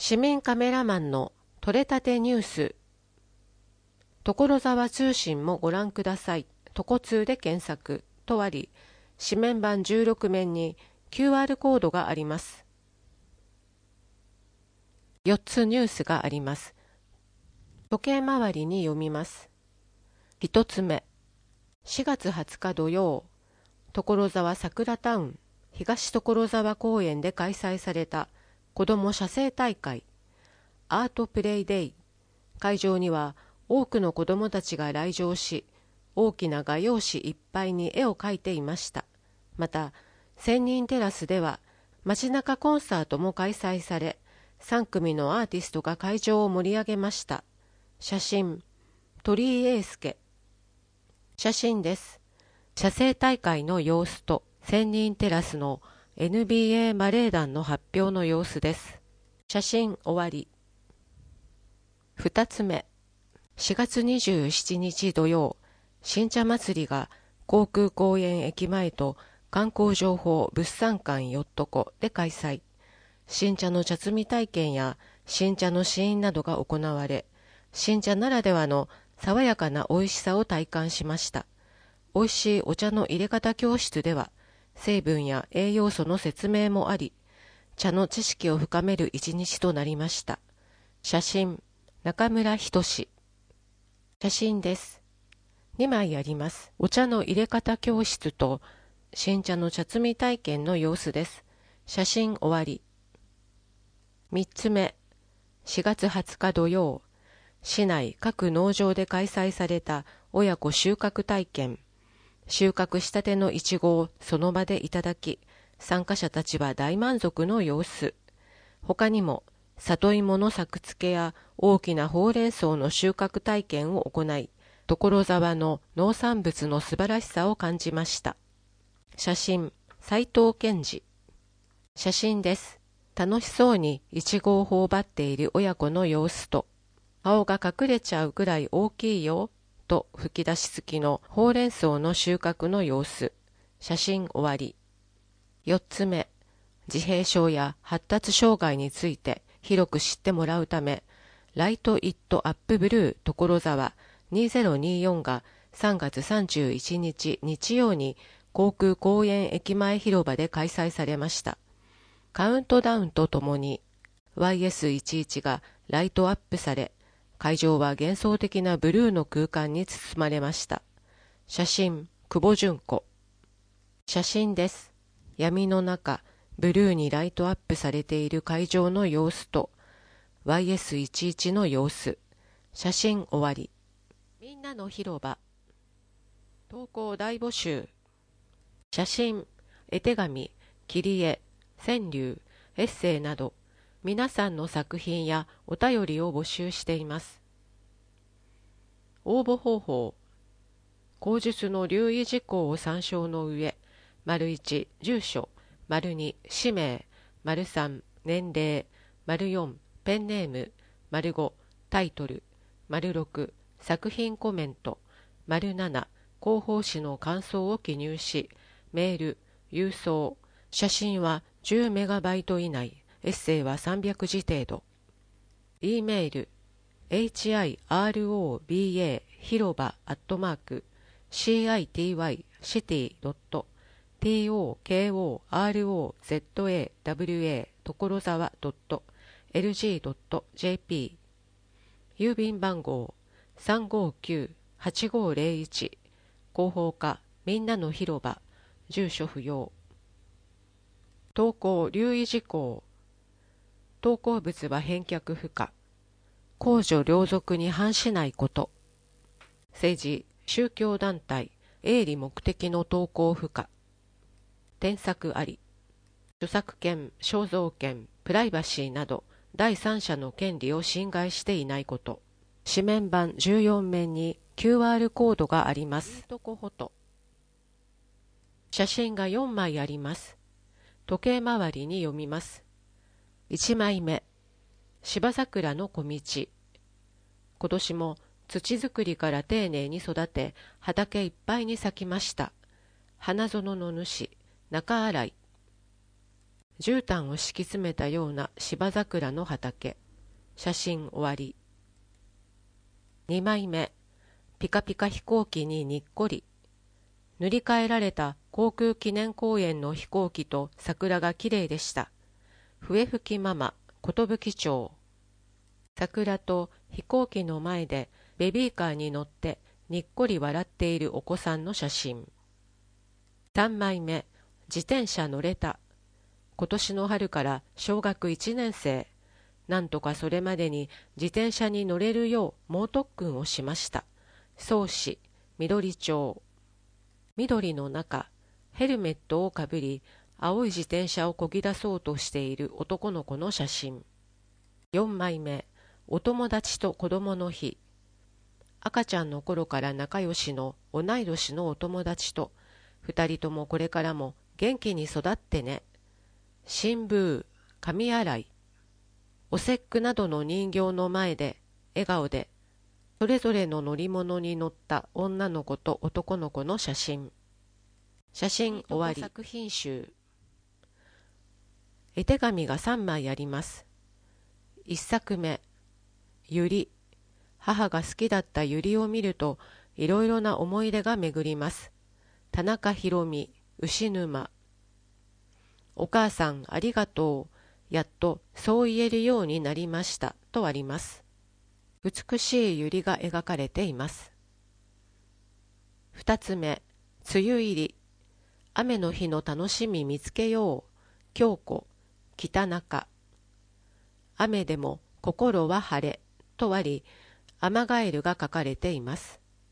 市民カメラマンの取れたてニュース。所沢通信もご覧ください。とこ通で検索とあり、紙面版16面に QR コードがあります。4つニュースがあります。時計回りに読みます。1つ目、4月20日土曜、所沢桜タウン東所沢公園で開催された子ども写生大会アートプレイデイ。会場には多くの子どもたちが来場し、大きな画用紙いっぱいに絵を描いていました。また千人テラスでは街中コンサートも開催され、3組のアーティストが会場を盛り上げました。写真、鳥居英介。写真です。写生大会の様子と千人テラスの NBA バレエ団の発表の様子です。写真終わり。2つ目、4月27日土曜、新茶祭りが航空公園駅前と観光情報物産館よっとこで開催。新茶の茶摘み体験や新茶の試飲などが行われ、新茶ならではの爽やかな美味しさを体感しました。美味しいお茶の入れ方教室では、成分や栄養素の説明もあり、茶の知識を深める一日となりました。写真、中村仁。写真です。2枚あります。お茶の入れ方教室と新茶の茶摘み体験の様子です。写真終わり。3つ目、4月20日土曜、市内各農場で開催された親子収穫体験。収穫したてのいちごをその場でいただき、参加者たちは大満足の様子。他にも、里芋の作付けや大きなほうれん草の収穫体験を行い、所沢の農産物の素晴らしさを感じました。写真、斉藤健二。写真です。楽しそうにいちごを頬張っている親子の様子と、顔が隠れちゃうくらい大きいよと吹き出し付きのほうれん草の収穫の様子。写真終わり。4つ目、自閉症や発達障害について広く知ってもらうため、ライト・イット・アップ・ブルー所沢2024が3月31日日曜に航空公園駅前広場で開催されました。カウントダウンとともに YS11 がライトアップされ、会場は幻想的なブルーの空間に包まれました。写真、久保純子。写真です。闇の中、ブルーにライトアップされている会場の様子と YS11 の様子。写真終わり。みんなの広場。投稿大募集。写真、絵手紙、切り絵、川柳、エッセイなど、皆さんの作品やお便りを募集しています。応募方法。口述の留意事項を参照の上、1、住所、2、氏名、3、年齢、4、ペンネーム、5、タイトル、6、作品コメント、7、広報誌の感想を記入し、メール、郵送、写真は10メガバイト以内、エッセイは300字程度。E メール、hiroba 広場@city.tokorozawa.lg.jp 郵便番号359-8501広報課みんなの広場住所不要。投稿留意事項。投稿物は返却不可。公序良俗に反しないこと。政治、宗教団体、営利目的の投稿不可。添削あり。著作権、肖像権、プライバシーなど第三者の権利を侵害していないこと。紙面版14面に QR コードがあります。写真が4枚あります。時計回りに読みます。1枚目、芝桜の小道。今年も土作りから丁寧に育て、畑いっぱいに咲きました。花園の主、中新井。 絨毯を敷き詰めたような芝桜の畑。写真終わり。2枚目。ピカピカ飛行機ににっこり。塗り替えられた航空記念公園の飛行機と桜がきれいでした。笛吹ママ、寿町。桜と飛行機の前でベビーカーに乗ってにっこり笑っているお子さんの写真。3枚目。自転車乗れた。今年の春から小学1年生。なんとかそれまでに自転車に乗れるよう猛特訓をしました。宗氏、緑町。緑の中、ヘルメットをかぶり、青い自転車をこぎ出そうとしている男の子の写真。4枚目。お友達と子供の日。赤ちゃんの頃から仲良しの同い年のお友達と、2人ともこれからも元気に育ってね。新聞、紙洗い。お節句などの人形の前で、笑顔で、それぞれの乗り物に乗った女の子と男の子の写真。写真終わり。作品集。絵手紙が3枚あります。1作目。ユリ。母が好きだったユリを見ると、いろいろな思い出が巡ります。田中宏美、牛沼。お母さんありがとう。やっとそう言えるようになりました。とあります。美しいユリが描かれています。2つ目。梅雨入り。雨の日の楽しみ見つけよう。京子、北中。雨でも心は晴れ。とあり、アマガエルが書かれています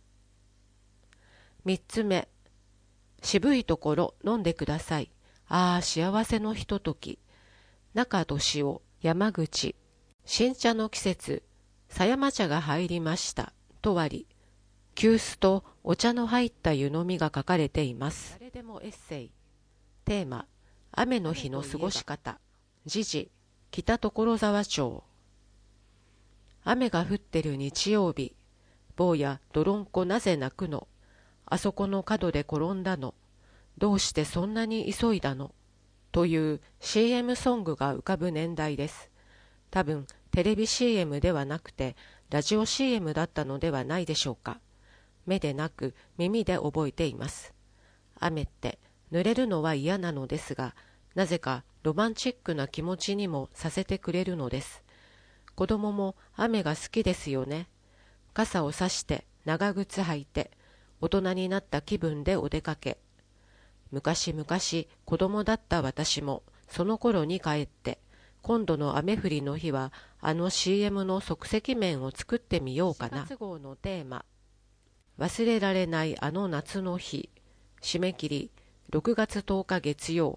。3つ目。渋いところ飲んでください。ああ、幸せのひととき。中俊夫、山口。新茶の季節、狭山茶が入りました。とあり、急須とお茶の入った湯飲みが書かれています。誰でもエッセイ。テーマ、雨の日の過ごし方。時事、北所沢町。雨が降ってる日曜日。坊やどろんこなぜ泣くの。あそこの角で転んだの。どうしてそんなに急いだの。という CM ソングが浮かぶ年代です。多分テレビ CM ではなくてラジオ CM だったのではないでしょうか。目でなく耳で覚えています。雨って濡れるのは嫌なのですが、なぜかロマンチックな気持ちにもさせてくれるのです。子供も雨が好きですよね。傘を差して長靴履いて大人になった気分でお出かけ。昔々子供だった私もその頃に帰って今度の雨降りの日はあの CM の即席麺を作ってみようかな。4月号のテーマ、忘れられないあの夏の日。締め切り6月10日月曜。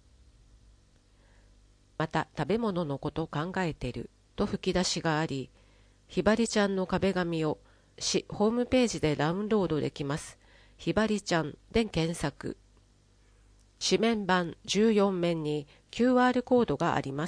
また食べ物のこと考えてると吹き出しがあり、ひばりちゃんの壁紙を市ホームページでダウンロードできます。ひばりちゃんで検索。紙面版14面に QR コードがあります。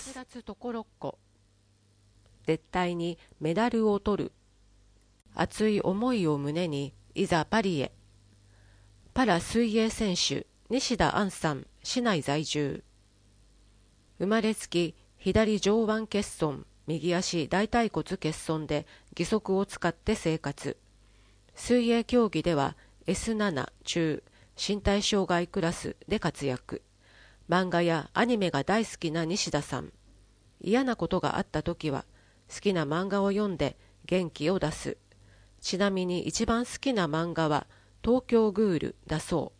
絶対にメダルを取る。熱い思いを胸にいざパリへ。パラ水泳選手西田杏さん、市内在住。生まれつき左上腕欠損、右足大腿骨欠損で義足を使って生活。水泳競技では S7 中身体障害クラスで活躍。漫画やアニメが大好きな西田さん。嫌なことがあったときは好きな漫画を読んで元気を出す。ちなみに一番好きな漫画は東京グールだそう。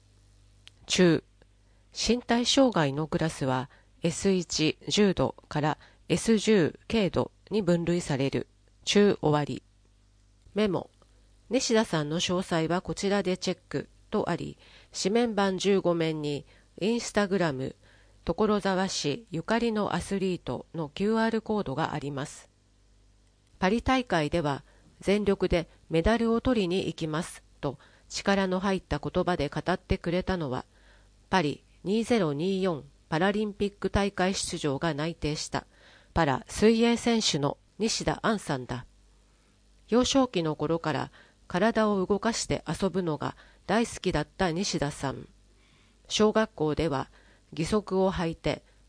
中身体障害のクラスは S1 重度から S10 軽度に分類される。中終わり。メモ。西田さんの詳細はこちらでチェックとあり、紙面版15面にインスタグラム所沢市ゆかりのアスリートの QR コードがあります。パリ大会では全力でメダルを取りに行きますと力の入った言葉で語ってくれたのは、パリ2024パラリンピック大会出場が内定したパラ水泳選手の西田杏さんだ。幼少期の頃から体を動かして遊ぶのが大好きだった西田さん。小学校では義足を履いて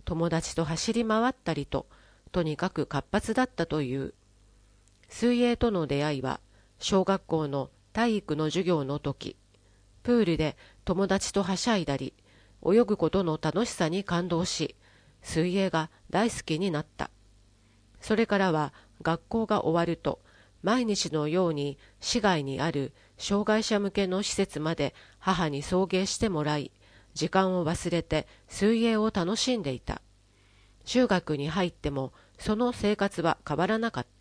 友達と走り回ったりと、とにかく活発だったという。水泳との出会いは、小学校の体育の授業の時、プールで友達とはしゃいだり、泳ぐことの楽しさに感動し、水泳が大好きになった。それからは学校が終わると、毎日のように市外にある障害者向けの施設まで母に送迎してもらい、時間を忘れて水泳を楽しんでいた。中学に入ってもその生活は変わらなかった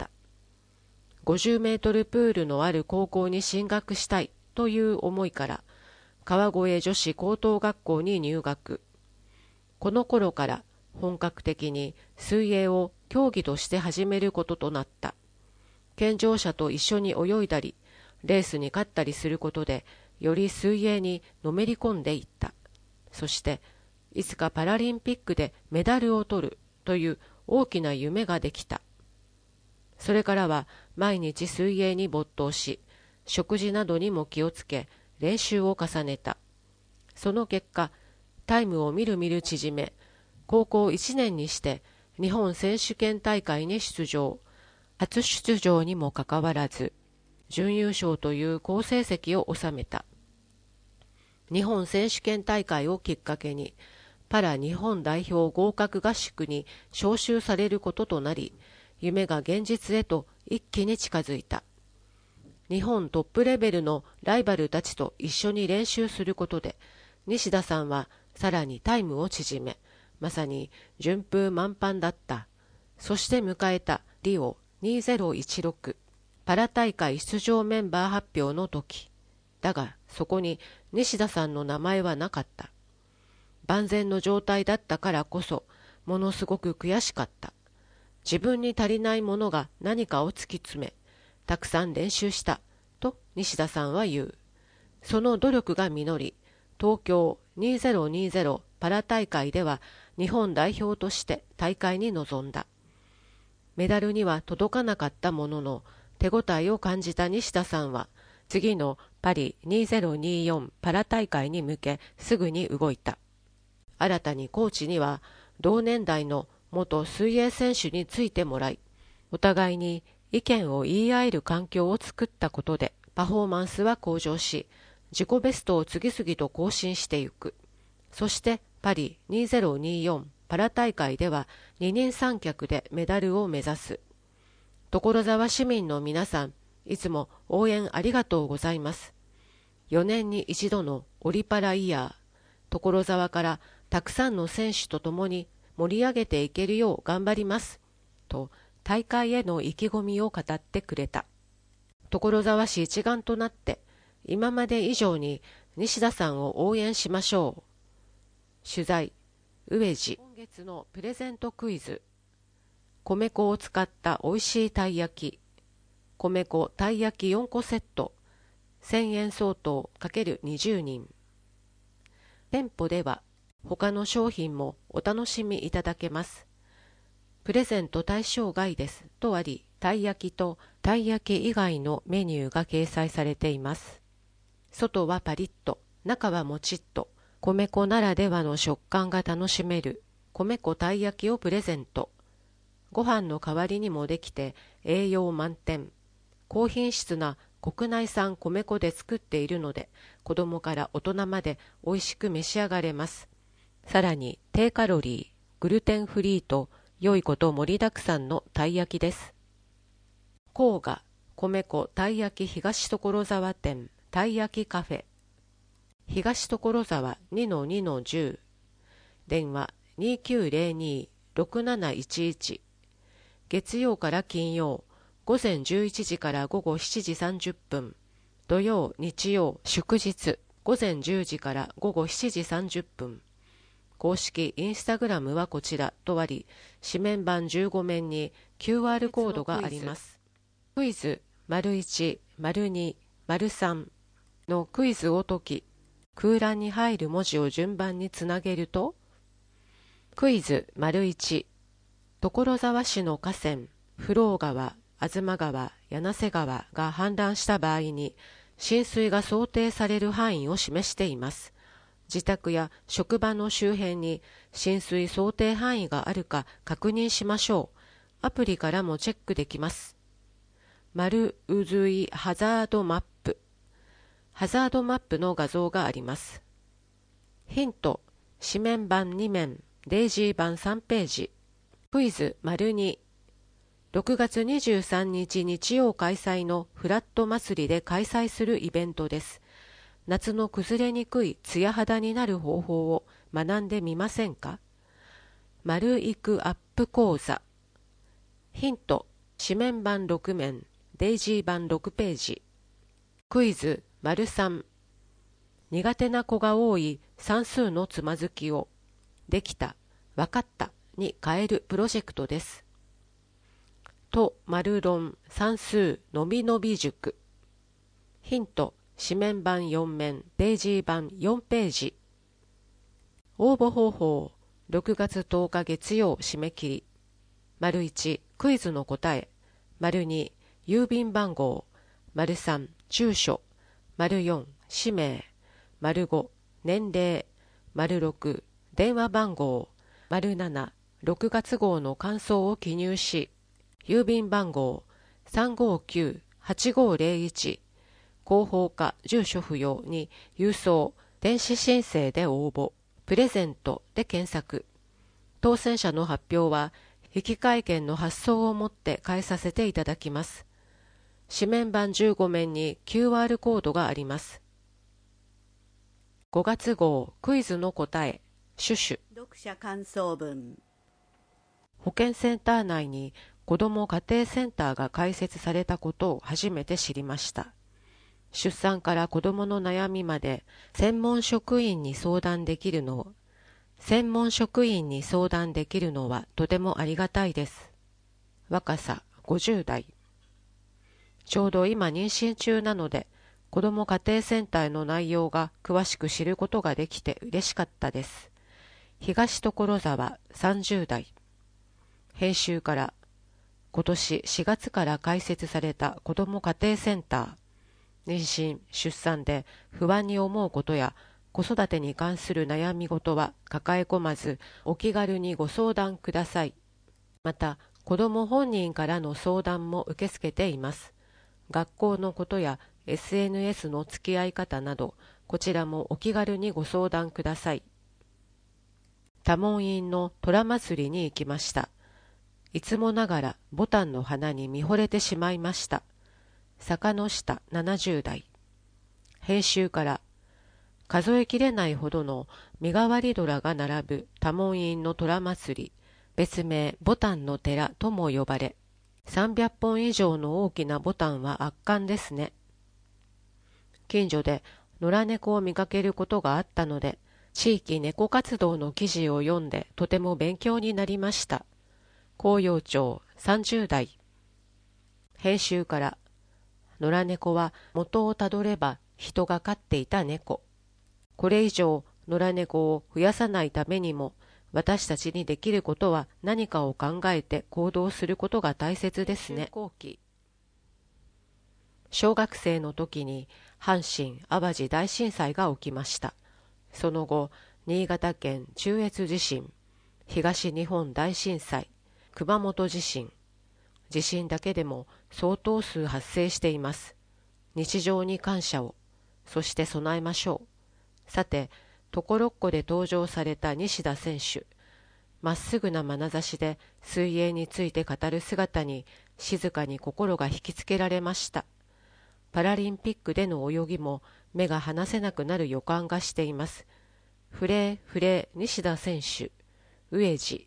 。50メートルプールのある高校に進学したいという思いから、川越女子高等学校に入学。この頃から本格的に水泳を競技として始めることとなった。健常者と一緒に泳いだり、レースに勝ったりすることで、より水泳にのめり込んでいった。そして、いつかパラリンピックでメダルを取るという大きな夢ができた。それからは毎日水泳に没頭し、食事などにも気をつけ、練習を重ねた。その結果、タイムをみるみる縮め、高校1年にして日本選手権大会に出場。初出場にもかかわらず、準優勝という好成績を収めた。日本選手権大会をきっかけに、パラ日本代表合格合宿に招集されることとなり、夢が現実へと一気に近づいた。日本トップレベルのライバルたちと一緒に練習することで、西田さんはさらにタイムを縮め、まさに順風満帆だった。そして迎えたリオ2016パラ大会出場メンバー発表の時。だがそこに西田さんの名前はなかった。万全の状態だったからこそ、ものすごく悔しかった。自分に足りないものが何かを突き詰め、たくさん練習した、と西田さんは言う。その努力が実り、東京2020パラ大会では日本代表として大会に臨んだ。メダルには届かなかったものの、手応えを感じた西田さんは、次のパリ2024パラ大会に向けすぐに動いた。新たにコーチには、同年代の元水泳選手についてもらい、お互いに意見を言い合える環境を作ったことで、パフォーマンスは向上し、自己ベストを次々と更新していく。そしてパリ2024パラ大会では二人三脚でメダルを目指す。所沢市民の皆さん、いつも応援ありがとうございます。4年に一度のオリパライヤー、所沢からたくさんの選手と共に盛り上げていけるよう頑張ります。と大会への意気込みを語ってくれた。所沢市一丸となって今まで以上に西田さんを応援しましょう。取材、上地。今月のプレゼントクイズ。米粉を使ったおいしいたい焼き。米粉たい焼き4個セット。1000円相当 ×20 人。店舗では他の商品もお楽しみいただけます。プレゼント対象外ですとあり、たい焼きとたい焼き以外のメニューが掲載されています。外はパリッと、中はもちっと、米粉ならではの食感が楽しめる米粉たい焼きをプレゼント。ご飯の代わりにもできて栄養満点。高品質な国内産米粉で作っているので、子供から大人まで美味しく召し上がれます。さらに低カロリー、グルテンフリーと良いこと盛りだくさんのたい焼きです。甲賀米粉たい焼き東所沢店たい焼きカフェ。東所沢 2-2-10。電話 2902-6711。月曜から金曜、午前11時から午後7時30分。土曜、日曜、祝日、午前10時から午後7時30分。公式インスタグラムはこちらとあり、紙面版15面に QR コードがあります。クイズ、1、2、3のクイズを解き、空欄に入る文字を順番につなげると、クイズ、1、所沢市の河川、不老川、吾妻川、柳瀬川が氾濫した場合に、浸水が想定される範囲を示しています。 自宅や職場の周辺に浸水想定範囲があるか確認しましょう。アプリからもチェックできます。丸渦いハザードマップ。ハザードマップの画像があります。ヒント、紙面版2面、デイジー版3ページ。クイズ2。6月23日日曜開催のフラット祭りで開催するイベントです。夏の崩れにくいツヤ肌になる方法を学んでみませんか？丸育アップ講座。ヒント、紙面版6面、デイジー版6ページ。クイズ3。苦手な子が多い算数のつまずきをできた、わかったに変えるプロジェクトです。と丸論算数のびのび塾。ヒント、紙面版4面、デイジー版4ページ。応募方法、6月10日月曜締め切り。丸1、クイズの答え。丸2、郵便番号。丸3、住所。丸4、氏名。丸5、年齢。丸6、電話番号。丸7、6月号の感想を記入し、郵便番号 359-8501 広報課住所不要に郵送電子申請で応募プレゼントで検索。当選者の発表は引換券の発送をもって返させていただきます。紙面版15面に QR コードがあります。5月号クイズの答えシュシュ。 読者感想文。 保健センター内に子ども家庭センターが開設されたことを初めて知りました。出産から子どもの悩みまで専門職員に相談できるのはとてもありがたいです。若さ50代。ちょうど今妊娠中なので、子ども家庭センターの内容が詳しく知ることができて嬉しかったです。東所沢30代。編集から、今年4月から開設された子ども家庭センター。妊娠・出産で不安に思うことや子育てに関する悩み事は抱え込まずお気軽にご相談ください。また子ども本人からの相談も受け付けています。学校のことや SNS の付き合い方などこちらもお気軽にご相談ください。多聞院の虎祭りに行きました。いつもながらボタンの花に見惚れてしまいました。坂の下70代。編集から、数えきれないほどの身代わり虎が並ぶ多聞院の虎祭り、別名ボタンの寺とも呼ばれ、300本以上の大きなボタンは圧巻ですね。近所で野良猫を見かけることがあったので、地域猫活動の記事を読んでとても勉強になりました。紅葉町30代。編集から、野良猫は元をたどれば人が飼っていた猫。これ以上野良猫を増やさないためにも私たちにできることは何かを考えて行動することが大切ですね。小学生の時に阪神・淡路大震災が起きました。その後、新潟県中越地震、東日本大震災、熊本地震、地震だけでも相当数発生しています。日常に感謝を、そして備えましょう。さて、ところっこで登場された西田選手。まっすぐな眼差しで水泳について語る姿に静かに心が引きつけられました。パラリンピックでの泳ぎも目が離せなくなる予感がしています。フレー西田選手、上地。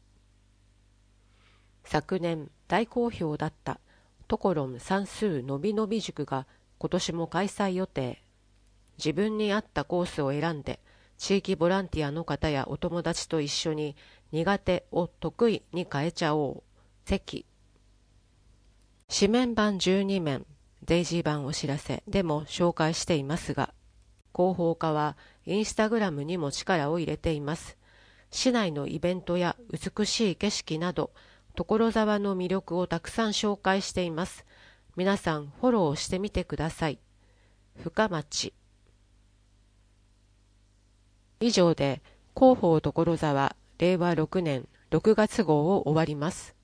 昨年大好評だったトコロン算数のびのび塾が今年も開催予定。自分に合ったコースを選んで地域ボランティアの方やお友達と一緒に苦手を得意に変えちゃおう。関。紙面版12面、デイジー版お知らせでも紹介していますが、広報課はインスタグラムにも力を入れています。市内のイベントや美しい景色など、所沢の魅力をたくさん紹介しています。皆さんフォローしてみてください。深町。以以上で広報所沢令和6年6月号を終わります。